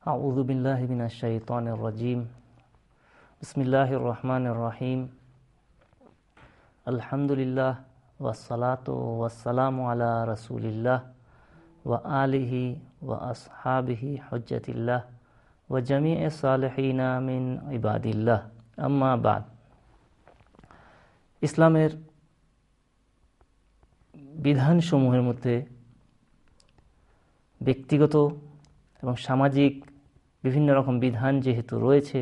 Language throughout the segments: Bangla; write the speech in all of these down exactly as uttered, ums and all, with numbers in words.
আউযু বিল্লাহি মিনাশ শাইতানির রাজীম। বিসমিল্লাহির রহমানির রহিম। আলহামদুলিল্লাহ ওয়াসসালাতু ওয়াসসালামু আলা রাসূলিল্লাহ ওয়া আলিহি ওয়া আসহাবিহি হুজ্জাতিল্লাহ ওয়া জামিইস সালিহিনা মিন ইবাদিল্লাহ, আম্মা বাদ। ইসলামের বিধানসমূহের মধ্যে ব্যক্তিগত এবং সামাজিক বিভিন্ন রকম বিধান যেহেতু রয়েছে,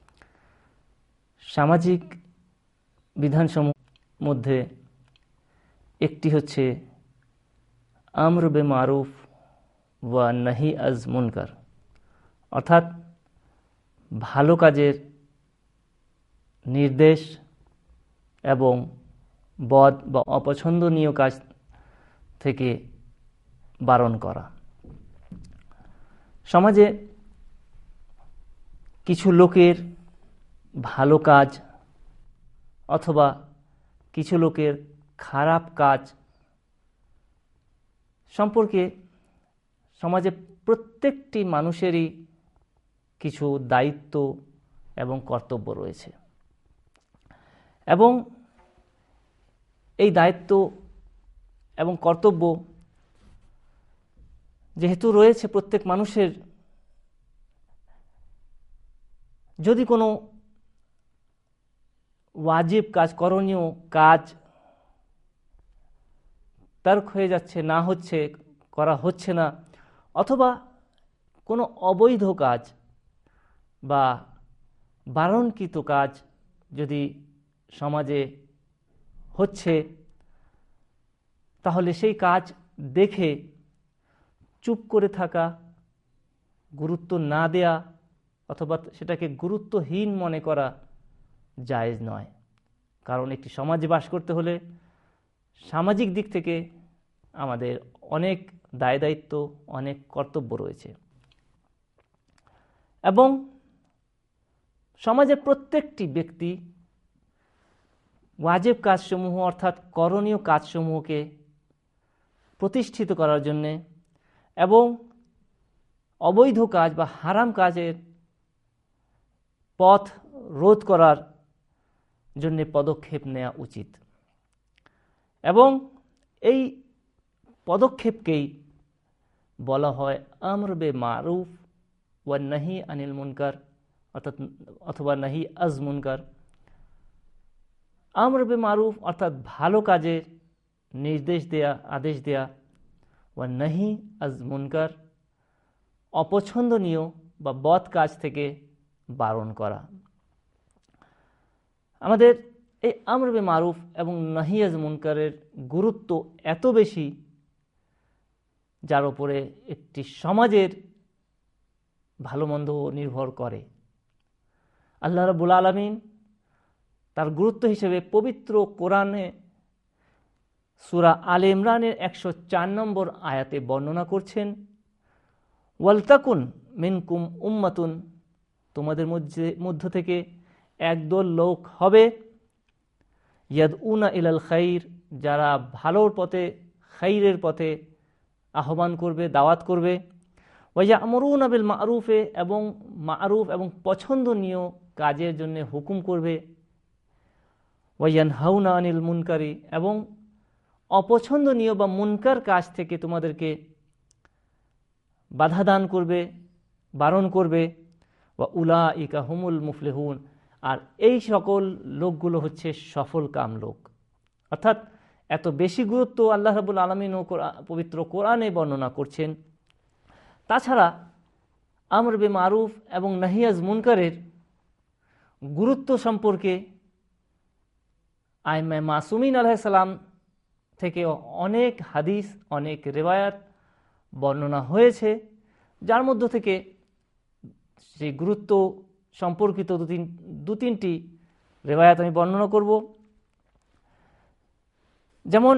সামাজিক বিধানসমূহের মধ্যে একটি হচ্ছে আমর বে মারুফ ওয়া নাহি আজ মুনকার, অর্থাৎ ভালো কাজের নির্দেশ এবং বদ বা অপছন্দনীয় কাজ থেকে বারণ করা। সমাজে কিছু লোকের ভালো কাজ অথবা কিছু লোকের খারাপ কাজ সম্পর্কে সমাজে প্রত্যেকটি মানুষেরই কিছু দায়িত্ব এবং কর্তব্য রয়েছে, এবং এই দায়িত্ব এবং কর্তব্য যেহেতু রয়েছে প্রত্যেক মানুষের, যদি কোনো ওয়াজিব কাজ, করণীয় কাজ তার্ক হয়ে যাচ্ছে, না হচ্ছে, করা হচ্ছে না, অথবা কোনো অবৈধ কাজ বা বারণকৃত কাজ যদি সমাজে হচ্ছে, তাহলে সেই কাজ দেখে চুপ করে থাকা, গুরুত্ব না দেয়া অথবা সেটাকে গুরুত্বহীন মনে করা জায়েজ নয়। কারণ একটি সমাজে বাস করতে হলে সামাজিক দিক থেকে আমাদের অনেক দায় দায়িত্ব, অনেক কর্তব্য রয়েছে, এবং সমাজের প্রত্যেকটি ব্যক্তি ওয়াজিব কাজসমূহ অর্থাৎ করণীয় কাজসমূহকে প্রতিষ্ঠিত করার জন্যে এবং অবৈধ কাজ বা হারাম কাজের পথ রোধ করার জন্য পদক্ষেপ নেওয়া উচিত, এবং এই পদক্ষেপকেই বলা হয় আমর বে মারুফ ওয়া নাহি আনিল মুনকার, অর্থাৎ অথবা নাহি আজ মুনকার। আমর বে মারুফ অর্থাৎ ভালো কাজের নির্দেশ দেয়া, আদেশ দেয়া, ওয়া নাহি আজ মুনকার অপছন্দনীয় বা বদ কাজ থেকে বারণ করা। আমাদের এই আমর বে মারুফ এবং নাহি আজ মুনকারের গুরুত্ব এত বেশি, যার উপরে একটি সমাজের ভালো মন্দ নির্ভর করে। আল্লাহ রাব্বুল আলামিন তার গুরুত্ব হিসেবে পবিত্র কোরআনে সূরা আলে ইমরানের একশো চার নম্বর আয়াতে বর্ণনা করছেন, ওয়ালতাকুন মিনকুম উম্মাতুন, তোমাদের মধ্যে মধ্য থেকে একদল লোক হবে, ইয়াদউনা ইলাল খাইর, যারা ভালোর পথে, খাইরের পথে আহ্বান করবে, দাওয়াত করবে, ওয়া ইয়ামুরুনা বিল মারুফে, এবং মারুফ এবং পছন্দনীয় কাজের জন্য হুকুম করবে, ওয়া ইয়ানহাউনা আনিল মুনকারি, এবং অপছন্দনীয় বা মুনকার কাজ থেকে তোমাদেরকে বাধা দান করবে, বারণ করবে, ওয়া উলাইকা হুমুল মুফলিহুন, আর এই সকল লোকগুলো হচ্ছে সফল কাম লোক। অর্থাৎ এত বেশি গুরুত্ব আল্লাহ রাব্বুল আলামিন ও পবিত্র কোরআনে বর্ণনা করছেন। তাছাড়া আমর বে মারুফ এবং নাহি আজ মুনকারের গুরুত্ব সম্পর্কে আইমা মাসুমিন আলাইহিস সালাম থেকে অনেক হাদিস, অনেক রিওয়ায়াত বর্ণনা হয়েছে, যার মধ্য থেকে সেই গুরুত্ব সম্পর্কিত দু তিন দু তিনটি রিওয়ায়াত আমি বর্ণনা করব। যেমন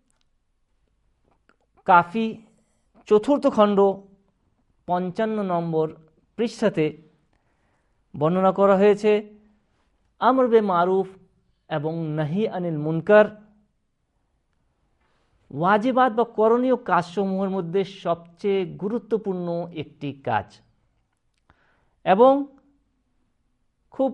কাফি চতুর্থ খণ্ড পঞ্চান্ন নম্বর পৃষ্ঠাতে বর্ণনা করা হয়েছে, আমর বে মারুফ এবং নাহি আনিল মুনকার ওয়াজিবাত বা করণীয় কাজসমূহের মধ্যে সবচেয়ে গুরুত্বপূর্ণ একটি কাজ। এবং খুব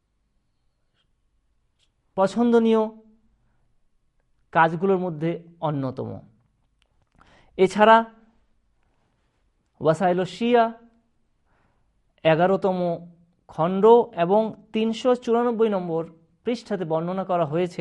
পছন্দনীয় কাজগুলোর মধ্যে অন্যতম। এছাড়া ওয়াসাইল শিয়া এগারোতম খণ্ড এবং তিনশো চুরানব্বই নম্বর পৃষ্ঠাতে বর্ণনা করা হয়েছে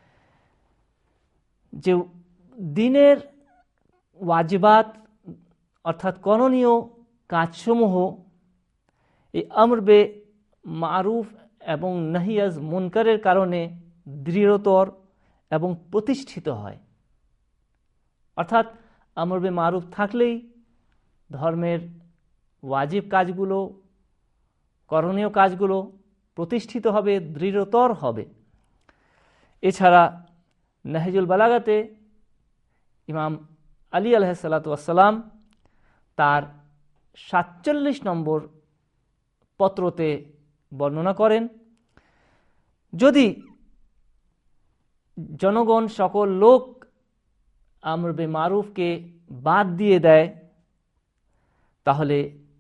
যে দিনের ওয়াজিবাত অর্থাৎ করণীয় কাজসমূহ এই আমর বে মারুফ এবং নাহিয়াজ মুনকারের কারণে দৃঢ়তর এবং প্রতিষ্ঠিত হয়। অর্থাৎ আমর বে মারুফ থাকলেই ধর্মের ওয়াজিব কাজগুলো, করণীয় কাজগুলো প্রতিষ্ঠিত হবে, দৃঢ়তর হবে। এছাড়া নাহজুল বালাগাতে ইমাম আলী আলাইহিসসালাতু ওয়াসসালাম তার সাতচল্লিশ নম্বর পত্রতে বর্ণনা করেন, যদি জনগণ সকল লোক আমর বে মারুফকে বাদ দিয়ে দেয় তাহলে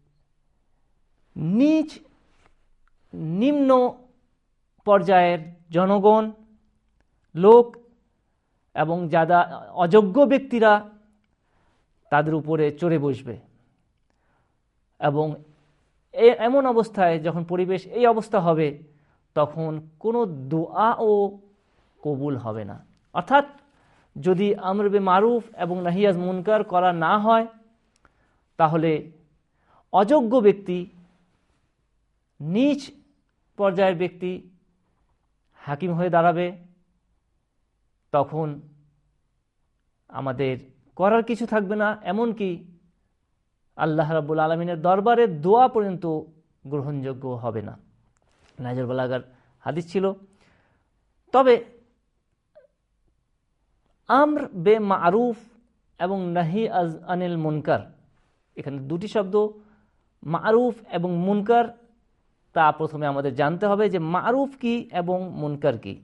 নিচ নিম্ন পর্যায়ের জনগণ, লোক এবং যারা অযোগ্য ব্যক্তিরা তাদের উপরে চড়ে বসবে এবং এমন অবস্থায় যখন পরিবেশ এই অবস্থা হবে তখন কোনো দোয়াও কবুল হবে না। অর্থাৎ যদি আমর বে মারুফ এবং নাহিয়াজ মুনকার করা না হয় তাহলে অযোগ্য ব্যক্তি, নিচ পর্যায়ের ব্যক্তি হাকিম হয়ে দাঁড়াবে। তখন আমাদের করার কিছু থাকবে না, এমনকি আল্লাহ রাব্বুল আলামিনের দরবারে দোয়া পর্যন্ত গ্রহণযোগ্য হবে না। নাহজুল বালাগার হাদিস ছিল। তবে আমর বে মারুফ এবং নাহি আজ আনিল মুনকার, এখানে দুটি শব্দ মারুফ এবং মুনকার, তা প্রথমে আমাদের জানতে হবে যে মারুফ কি এবং মুনকার কি।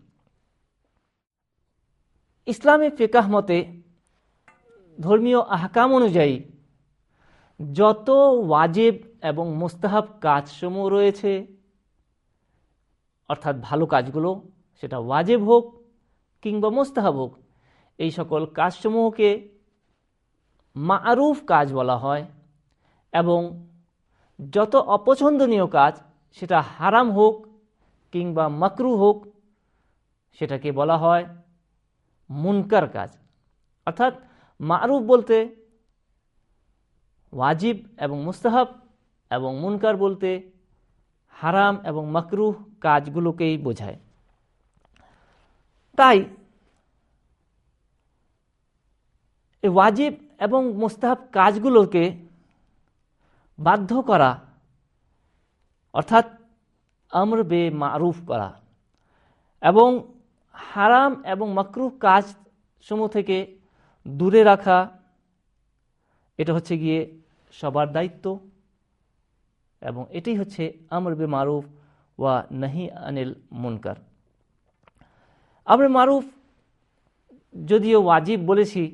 ইসলামী ফিকাহ মতে ধর্মীয় আহকাম অনুযায়ী যত ওয়াজিব এবং মুস্তাহাব কাজসমূহ রয়েছে, অর্থাৎ ভালো কাজগুলো, সেটা ওয়াজিব হোক কিংবা মুস্তাহাব হোক, এই সকল কাজসমূহকে মারুফ কাজ বলা হয় এবং যত অপছন্দনীয় কাজ, সেটা হারাম হোক কিংবা মাকরুহ হোক, সেটাকে বলা হয় মুনকার কাজ। অর্থাৎ মারুফ বলতে ওয়াজিব এবং মুস্তাহাব এবং মুনকার বলতে হারাম এবং মাকরুহ কাজগুলোকেই বোঝায়। তাই এই ওয়াজিব এবং মুস্তাহাব কাজগুলোকে বাধ্য করা অর্থাৎ আমর বে মারুফ করা এবং হারাম এবং মাকরুহ কাজ সমূহ থেকে দূরে রাখা, এটা হচ্ছে গিয়ে সবার দায়িত্ব এবং এটাই হচ্ছে আমর বে মারুফ ওয়া নাহি আনিল মুনকার। আমর মারুফ যদিও ওয়াজিব বলেছি,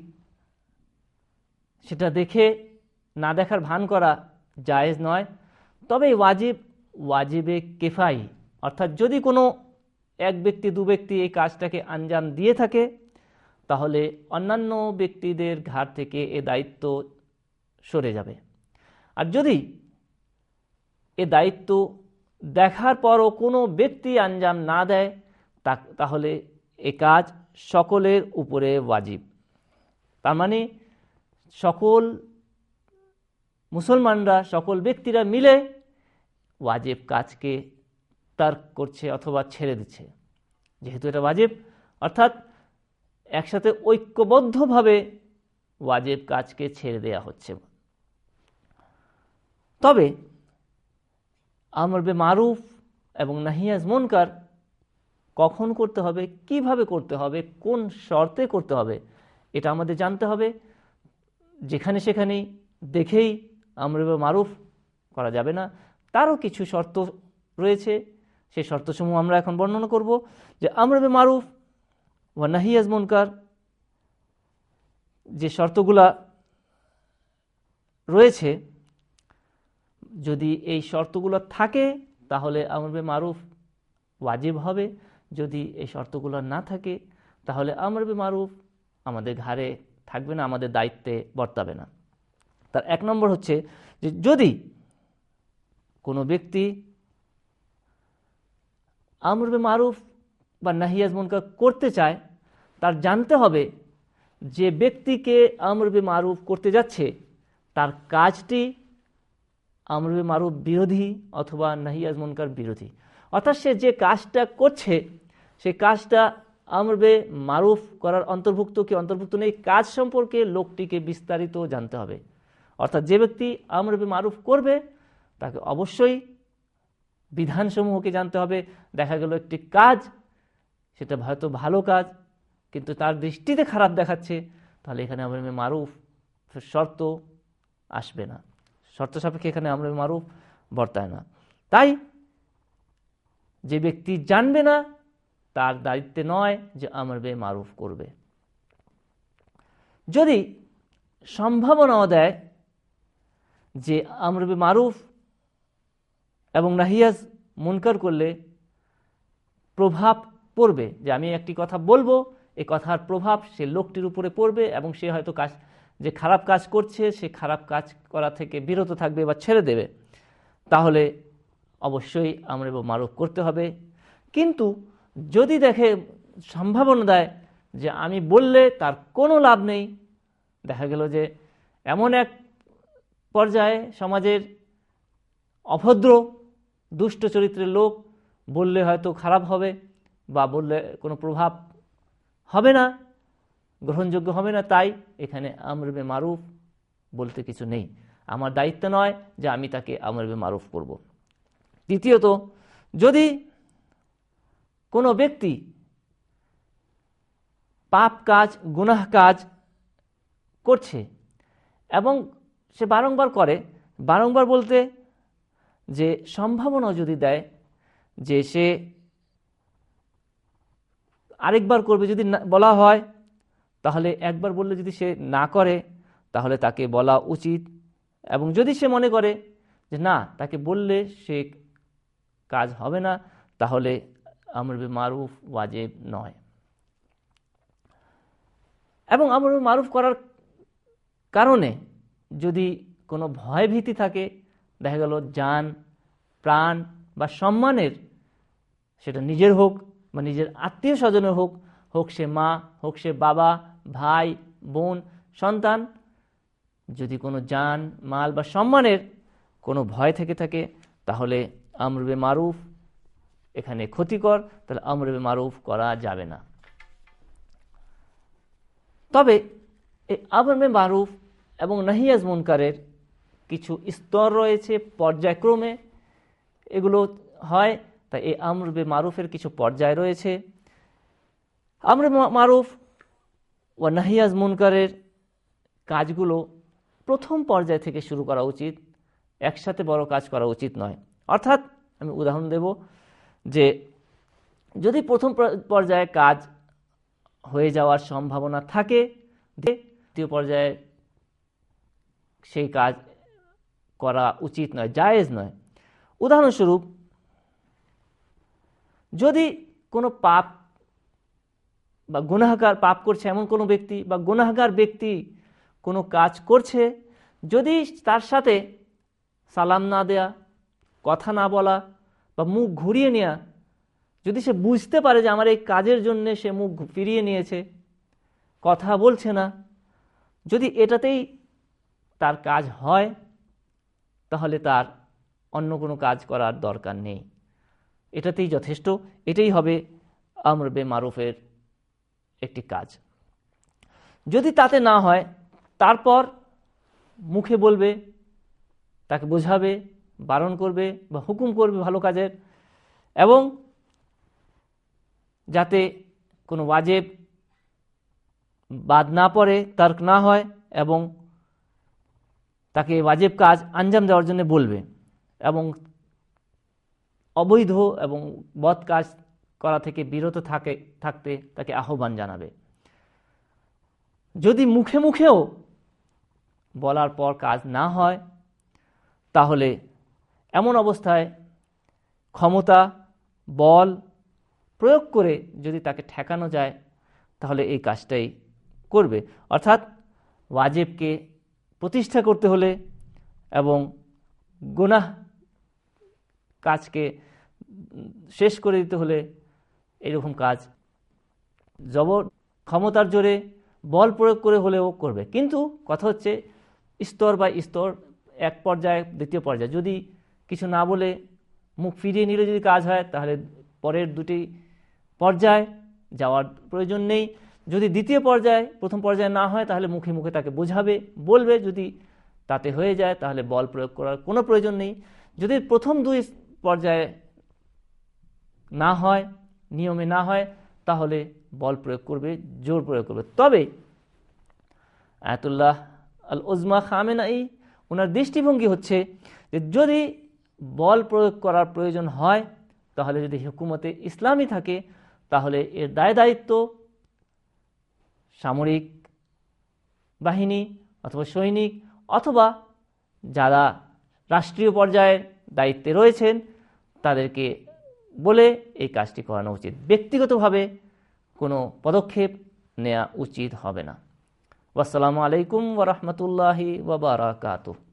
সেটা দেখে না দেখার ভান করা জায়েজ নয়। তবে ওয়াজিব ওয়াজিবে কিফাই, অর্থাৎ যদি কোনো এক ব্যক্তি দু ব্যক্তি এই কাজটাকে আঞ্জাম দিয়ে থাকে তাহলে অন্যান্য ব্যক্তিদের ঘাট থেকে এ দায়িত্ব সরে যাবে। আর যদি এ দায়িত্ব দেখার পরও কোনো ব্যক্তি আঞ্জাম না দেয় তাহলে এ কাজ সকলের উপরে ওয়াজিব। তার মানে সকল মুসলমানরা, সকল ব্যক্তিরা মিলে ওয়াজিব কাজকে তার্ক করছে অথবা ছেড়ে দিচ্ছে। যেহেতু এটা ওয়াজিব, অর্থাৎ একসাথে ঐক্যবদ্ধভাবে ওয়াজিব কাজকে ছেড়ে দেয়া হচ্ছে। তবে আমর বে মারুফ এবং নাহিয়াজ মুনকার কখন করতে হবে, কিভাবে করতে হবে, কোন শর্তে করতে হবে, এটা আমাদের জানতে হবে। যেখানে সেখানেই দেখেই আমর বে মারুফ করা যাবে না, তারও কিছু শর্ত রয়েছে। সেই শর্তসমূহ আমরা এখন বর্ণনা করব। যে আমর বে মারুফ ওয়া নাহিয়াজ মুনকার যে শর্তগুলা রয়েছে, যদি এই শর্তগুলো থাকে তাহলে আমর বে মারুফ ওয়াজিব হবে, যদি এই শর্তগুলো না থাকে তাহলে আমর বে মারুফ আমাদের ঘাড়ে থাকবে না, আমাদের দায়িত্বে বর্তাবে না। তার এক নম্বর হচ্ছে যে যদি কোনো ব্যক্তি আমর বে মারুফ বা নাহি আজ মুনকার করতে চায়, তার জানতে হবে যে ব্যক্তিকে আমর বে মারুফ করতে যাচ্ছে তার কাজটি আমর বে মারুফ বিরোধী অথবা নাহি আজ মুনকার বিরোধী। অর্থাৎ সে যে কাজটা করছে সেই কাজটা আমর বে মারুফ করার অন্তর্ভুক্ত কি অন্তর্ভুক্ত নেই, কাজ সম্পর্কে লোকটিকে বিস্তারিত জানতে হবে। অর্থাৎ যে ব্যক্তি আমর বে মারুফ করবে তাকে অবশ্যই বিধানসমূহকে জানতে হবে। দেখা গেল একটি কাজ, সেটা হয়তো ভালো কাজ কিন্তু তার দৃষ্টিতে খারাপ দেখাচ্ছে, তাহলে এখানে আমর বে মারুফ শর্ত আসবে না, শর্ত সাপেক্ষে এখানে আমর বে মারুফ বর্তায় না। তাই যে ব্যক্তি জানবে না তার দায়িত্বে নয় যে আমর বে মারুফ করবে। যদি সম্ভাবনাও দেয় যে আমর বে মারুফ এবং নাহি আজ মুনকার করলে প্রভাব পড়বে, যে আমি একটি কথা বলবো এই কথার প্রভাব সে লোকটির উপরে পড়বে এবং সে হয়তো কাজ যে খারাপ কাজ করছে সে খারাপ কাজ করা থেকে বিরত থাকবে বা ছেড়ে দেবে, তাহলে অবশ্যই আমর বে মারুফ করতে হবে। কিন্তু যদি দেখে সম্ভাবনা দেয় যে আমি বললে তার কোনো লাভ নেই, দেখা গেল যে এমন এক পর্যায়ে সমাজের অভদ্র দুষ্ট চরিত্রের লোক, বললে হয়তো খারাপ হবে বা বললে কোনো প্রভাব হবে না, গ্রহণযোগ্য হবে না, তাই এখানে আমর বে মারুফ বলতে কিছু নেই, আমার দায়িত্ব নয় যে আমি তাকে আমর বে মারুফ করব। দ্বিতীয়ত, যদি কোনো ব্যক্তি পাপ কাজ গুনাহ কাজ করছে এবং সে বারংবার করে, বারংবার বলতে যে সম্ভাবনা যদি দেয় যে সে আরেকবার করবে, যদি বলা হয় তাহলে একবার বললে যদি সে না করে তাহলে তাকে বলা উচিত, এবং যদি সে মনে করে যে না তাকে বললে সে কাজ হবে না তাহলে আমর বে মারুফ ওয়াজিব নয়। এবং আমর বে মারুফ করার কারণে যদি কোনো ভয় ভীতি থাকে, দেখা গেল জান প্রাণ বা সম্মানের, সেটা নিজের হোক বা নিজের আত্মীয় স্বজনের হোক, হোক সে মা হোক সে বাবা ভাই বোন সন্তান, যদি কোনো জান মাল বা সম্মানের কোনো ভয় থেকে থাকে তাহলে আমর বে মারুফ এখানে ক্ষতিকর, তাহলে আমর বে মারুফ করা যাবে না। তবে এই আমর বে মারুফ এবং নাহি আজ মুনকারের কিছু স্তর রয়েছে, পর্যায়ক্রমে এগুলো হয়, তাই এই আমর বে মারুফের কিছু পর্যায় রয়েছে। আমর বে মারুফ ও নাহি আজ মুনকারের কাজগুলো প্রথম পর্যায় থেকে শুরু করা উচিত, একসাথে বড় কাজ করা উচিত নয়। অর্থাৎ আমি উদাহরণ দেব যে যদি প্রথম পর্যায়ে কাজ হয়ে যাওয়ার সম্ভাবনা থাকে, দ্বিতীয় পর্যায়ে সেই কাজ করা উচিত নয়, জায়েজ নয়। উদাহরণস্বরূপ, যদি কোনো পাপ বা গুনাহগার পাপ করছে এমন কোনো ব্যক্তি বা গুনাহগার ব্যক্তি কোনো কাজ করছে, যদি তার সাথে সালাম না দেয়া, কথা না বলা বা মুখ ঘুরিয়ে নেওয়া, যদি সে বুঝতে পারে যে আমার এই কাজের জন্য সে মুখ ফিরিয়ে নিয়েছে, কথা বলছে না, যদি এটাতেই তার কাজ হয় তাহলে তার অন্য কোনো কাজ করার দরকার নেই, এটাতেই যথেষ্ট, এটাই হবে আমর বে মারুফের একটি কাজ। যদি তাতে না হয় তারপর মুখে বলবে, তাকে বোঝাবে, বারণ করবে বা হুকুম করবে ভালো কাজের, এবং যাতে কোনো ওয়াজিব বাদ না পড়ে, তার্ক না হয়, এবং তাকে ওয়াজিব কাজ আঞ্জাম দেওয়ার জন্য বলবে এবং অবৈধ এবং বদ কাজ করা থেকে বিরত থাকে থাকতে তাকে আহ্বান জানাবে। যদি মুখে মুখেও বলার পর কাজ না হয় তাহলে এমন অবস্থায় ক্ষমতা বল প্রয়োগ করে যদি তাকে ঠেকানো যায় তাহলে এই কাজটাই করবে। অর্থাৎ ওয়াজিবকে প্রতিষ্ঠা করতে হলে এবং গুনাহ কাজকে শেষ করে দিতে হলে এরকম কাজ জবর ক্ষমতার জোরে বল প্রয়োগ করে হলেও করবে। কিন্তু কথা হচ্ছে স্তর বাই স্তর, এক পর্যায়ে দ্বিতীয় পর্যায়ে যদি কিছু না বলে মুখ ফিরিয়ে নিলে যদি কাজ হয় তাহলে পরের দুটি পর্যায়ে যাওয়ার প্রয়োজন নেই। যদি দ্বিতীয় পর্যায়ে প্রথম পর্যায়ে না হয় তাহলে মুখে মুখে তাকে বোঝাবে, বলবে। যদি তাতে হয়ে যায় তাহলে বল প্রয়োগ করার কোনো প্রয়োজন নেই। যদি প্রথম দুই পর্যায়ে না হয়, নিয়মে না হয়, তাহলে বল প্রয়োগ করবে, জোর প্রয়োগ করবে। তবে আয়াতুল্লাহ আল উজমা খামেনাই ওনার দৃষ্টিভঙ্গি হচ্ছে যে যদি বল প্রয়োগ করার প্রয়োজন হয় তাহলে যদি হুকুমতে ইসলামী থাকে তাহলে এর দায় দায়িত্ব সামরিক বাহিনী অথবা সৈনিক অথবা যারা রাষ্ট্রীয় পর্যায়ের দায়িত্বে রয়েছেন তাদেরকে বলে এই কাজটি করানো উচিত। ব্যক্তিগতভাবে কোনো পদক্ষেপ নেওয়া উচিত হবে না। ওয়াসসালামু আলাইকুম ওয়া রাহমাতুল্লাহি ওয়া বারাকাতুহু।